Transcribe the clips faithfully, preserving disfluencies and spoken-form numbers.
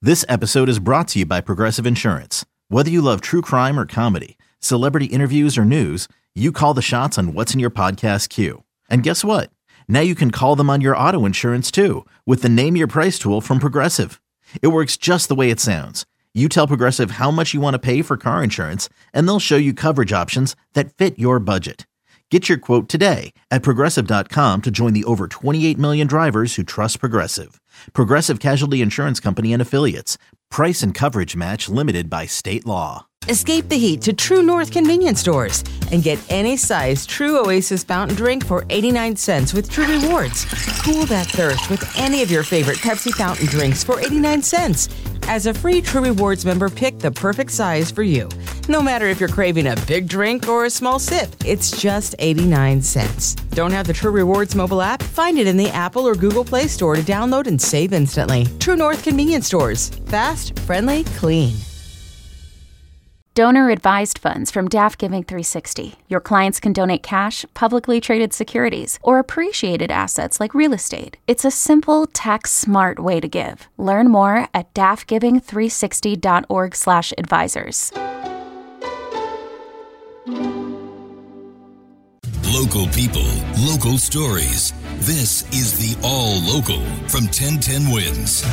This episode is brought to you by Progressive Insurance. Whether you love true crime or comedy, celebrity interviews or news, you call the shots on what's in your podcast queue. And guess what? Now you can call them on your auto insurance too with the Name Your Price tool from Progressive. It works just the way it sounds. You tell Progressive how much you want to pay for car insurance, and they'll show you coverage options that fit your budget. Get your quote today at Progressive dot com to join the over twenty-eight million drivers who trust Progressive. Progressive Casualty Insurance Company and Affiliates. Price and coverage match limited by state law. Escape the heat to True North convenience stores and get any size True Oasis fountain drink for eighty-nine cents with True Rewards. Cool that thirst with any of your favorite Pepsi fountain drinks for eighty-nine cents. As a free True Rewards member, pick the perfect size for you. No matter if you're craving a big drink or a small sip, it's just eighty-nine cents. Don't have the True Rewards mobile app? Find it in the Apple or Google Play Store to download and save instantly. True North convenience stores. Fast, friendly, clean. Donor-advised funds from D A F Giving three sixty. Your clients can donate cash, publicly traded securities, or appreciated assets like real estate. It's a simple, tax-smart way to give. Learn more at D A F giving three sixty dot org slash advisors. Local people, local stories. This is the All Local from ten ten Wins.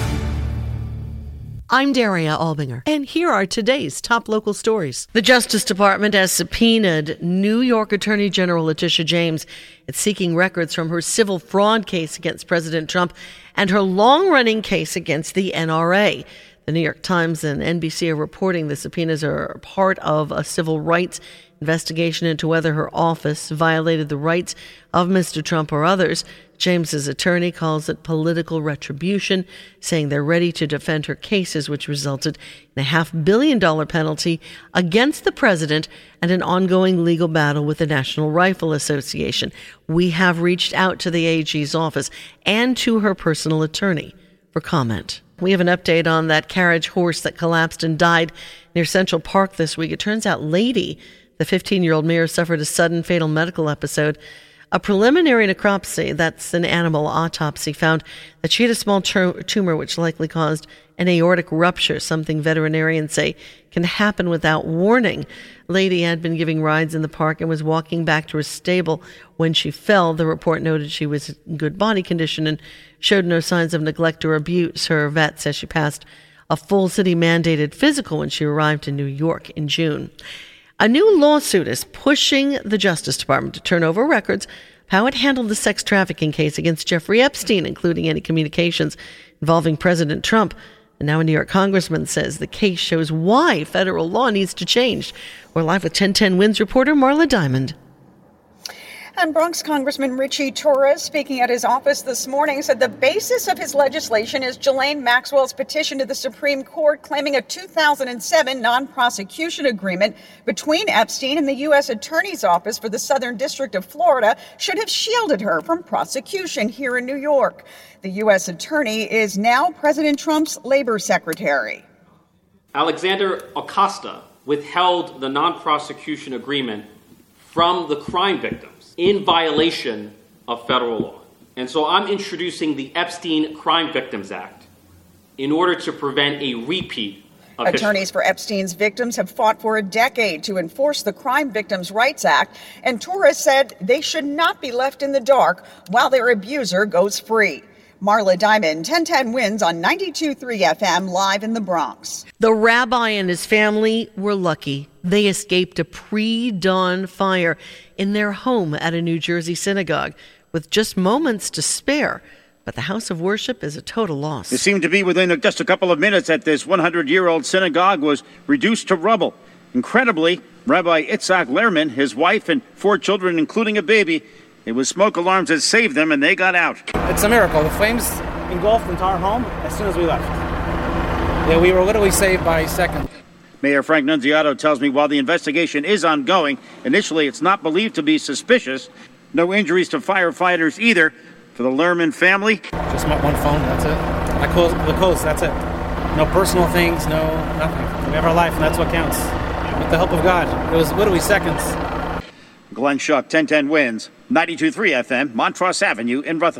I'm Daria Albinger, and here are today's top local stories. The Justice Department has subpoenaed New York Attorney General Letitia James. It's seeking records from her civil fraud case against President Trump and her long-running case against the N R A. The New York Times and N B C are reporting the subpoenas are part of a civil rights investigation into whether her office violated the rights of Mister Trump or others. James's attorney calls it political retribution, saying they're ready to defend her cases, which resulted in a half billion dollar penalty against the president and an ongoing legal battle with the National Rifle Association. We have reached out to the A G's office and to her personal attorney for comment. We have an update on that carriage horse that collapsed and died near Central Park this week. It turns out Lady, the fifteen-year-old mare, suffered a sudden fatal medical episode. A preliminary necropsy, that's an animal autopsy, found that she had a small tu- tumor which likely caused an aortic rupture, something veterinarians say can happen without warning. Lady had been giving rides in the park and was walking back to her stable when she fell. The report noted she was in good body condition and showed no signs of neglect or abuse. Her vet says she passed a full city-mandated physical when she arrived in New York in June. A new lawsuit is pushing the Justice Department to turn over records of how it handled the sex trafficking case against Jeffrey Epstein, including any communications involving President Trump. And now a New York congressman says the case shows why federal law needs to change. We're live with ten ten Wins reporter Marla Diamond. And Bronx Congressman Richie Torres, speaking at his office this morning, said the basis of his legislation is Ghislaine Maxwell's petition to the Supreme Court claiming a two thousand seven non-prosecution agreement between Epstein and the U S Attorney's Office for the Southern District of Florida should have shielded her from prosecution here in New York. The U S Attorney is now President Trump's labor secretary. Alexander Acosta withheld the non-prosecution agreement from the crime victims in violation of federal law. And so I'm introducing the Epstein Crime Victims Act in order to prevent a repeat of Attorneys history. for Epstein's victims have fought for a decade to enforce the Crime Victims' Rights Act, and Torres said they should not be left in the dark while their abuser goes free. Marla Diamond, ten ten Wins on ninety-two point three F M, live in the Bronx. The rabbi and his family were lucky. They escaped a pre-dawn fire in their home at a New Jersey synagogue with just moments to spare. But the house of worship is a total loss. It seemed to be within just a couple of minutes that this hundred-year-old synagogue was reduced to rubble. Incredibly, Rabbi Itzhak Lehrman, his wife, and four children, including a baby, it was smoke alarms that saved them, and they got out. It's a miracle. The flames engulfed the entire home as soon as we left. Yeah, we were literally saved by seconds. Mayor Frank Nunziato tells me while the investigation is ongoing, initially it's not believed to be suspicious. No injuries to firefighters either. For the Lehrman family, just my one phone, that's it. My clothes, the clothes, that's it. No personal things, no nothing. We have our life, and that's what counts. With the help of God. It was literally seconds. Glenn Schuck, ten ten Wins, ninety-two point three F M, Montrose Avenue in Rutherford.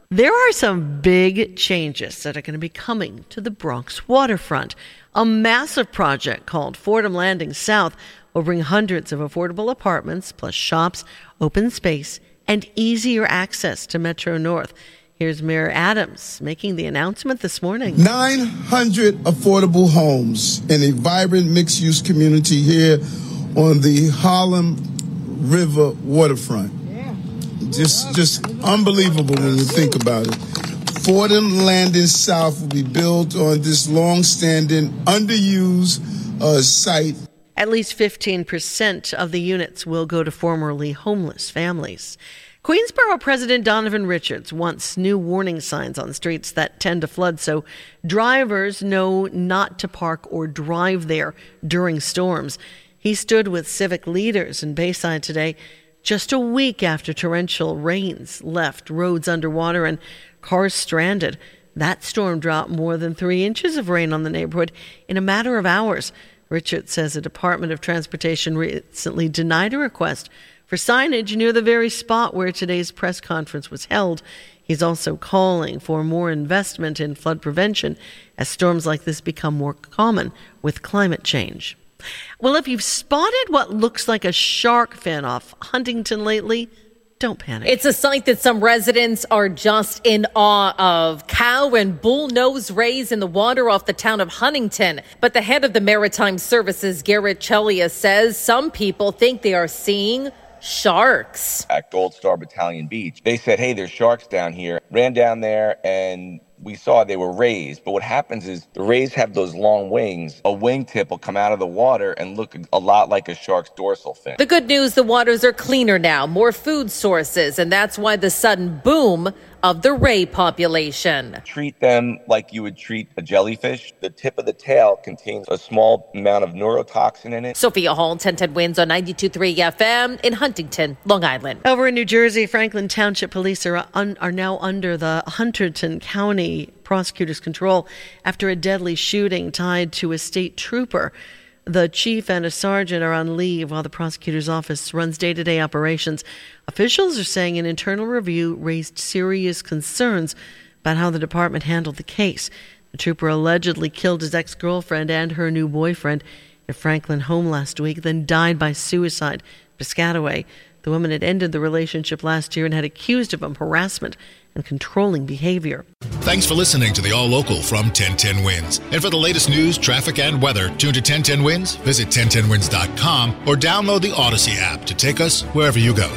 There are some big changes that are going to be coming to the Bronx waterfront. A massive project called Fordham Landing South will bring hundreds of affordable apartments, plus shops, open space, and easier access to Metro North. Here's Mayor Adams making the announcement this morning. nine hundred affordable homes in a vibrant mixed-use community here on the Harlem River waterfront. Yeah. Just, just unbelievable when you think about it. Fordham Landing South will be built on this long-standing, underused uh, site. At least fifteen percent of the units will go to formerly homeless families. Queensborough President Donovan Richards wants new warning signs on streets that tend to flood so drivers know not to park or drive there during storms. He stood with civic leaders in Bayside today, just a week after torrential rains left roads underwater and cars stranded. That storm dropped more than three inches of rain on the neighborhood in a matter of hours. Richards says the Department of Transportation recently denied a request for signage near the very spot where today's press conference was held. He's also calling for more investment in flood prevention as storms like this become more common with climate change. Well, if you've spotted what looks like a shark fin off Huntington lately, don't panic. It's a sight that some residents are just in awe of. Cow and bull-nosed rays in the water off the town of Huntington. But the head of the Maritime Services, Garrett Chelia, says some people think they are seeing sharks. At Gold Star Battalion Beach, they said, hey, there's sharks down here. Ran down there and we saw they were rays. But what happens is the rays have those long wings. A wingtip will come out of the water and look a lot like a shark's dorsal fin. The good news, the waters are cleaner now, more food sources, and that's why the sudden boom of the ray population. Treat them like you would treat a jellyfish. The tip of the tail contains a small amount of neurotoxin in it. Sophia Hall, ten ten Wins on ninety-two point three F M in Huntington, Long Island. Over in New Jersey, Franklin Township Police are, un- are now under the Hunterdon County prosecutor's control after a deadly shooting tied to a state trooper. The chief and a sergeant are on leave while the prosecutor's office runs day-to-day operations. Officials are saying an internal review raised serious concerns about how the department handled the case. The trooper allegedly killed his ex-girlfriend and her new boyfriend in a Franklin home last week, then died by suicide in Piscataway. The woman had ended the relationship last year and had accused him of harassment and controlling behavior. Thanks for listening to the All Local from ten ten Wins. And for the latest news, traffic, and weather, tune to ten ten Wins, visit ten ten wins dot com, or download the Odyssey app to take us wherever you go.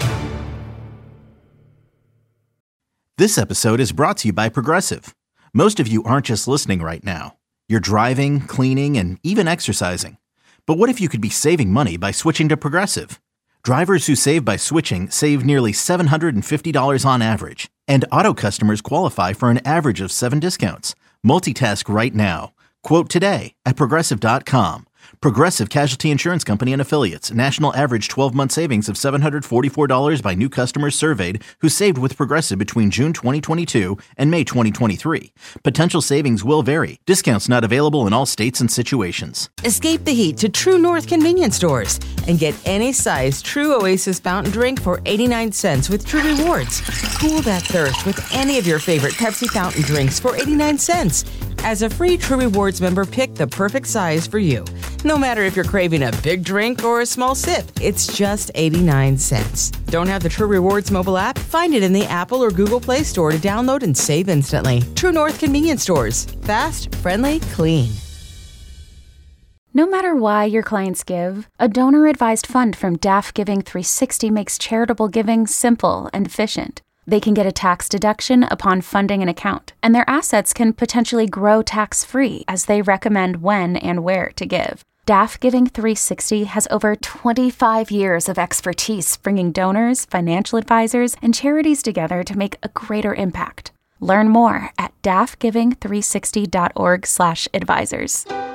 This episode is brought to you by Progressive. Most of you aren't just listening right now. You're driving, cleaning, and even exercising. But what if you could be saving money by switching to Progressive? Drivers who save by switching save nearly seven hundred fifty dollars on average. And auto customers qualify for an average of seven discounts. Multitask right now. Quote today at Progressive dot com. Progressive Casualty Insurance Company and Affiliates. National average twelve-month savings of seven hundred forty-four dollars by new customers surveyed who saved with Progressive between June twenty twenty-two and May twenty twenty-three. Potential savings will vary. Discounts not available in all states and situations. Escape the heat to True North convenience stores and get any size True Oasis fountain drink for eighty-nine cents with True Rewards. Cool that thirst with any of your favorite Pepsi fountain drinks for eighty-nine cents. As a free True Rewards member, pick the perfect size for you. No matter if you're craving a big drink or a small sip, it's just eighty-nine cents. Don't have the True Rewards mobile app? Find it in the Apple or Google Play Store to download and save instantly. True North convenience stores. Fast, friendly, clean. No matter why your clients give, a donor-advised fund from D A F Giving three sixty makes charitable giving simple and efficient. They can get a tax deduction upon funding an account, and their assets can potentially grow tax-free as they recommend when and where to give. D A F Giving three sixty has over twenty-five years of expertise bringing donors, financial advisors, and charities together to make a greater impact. Learn more at d a f giving three sixty dot org slash advisors.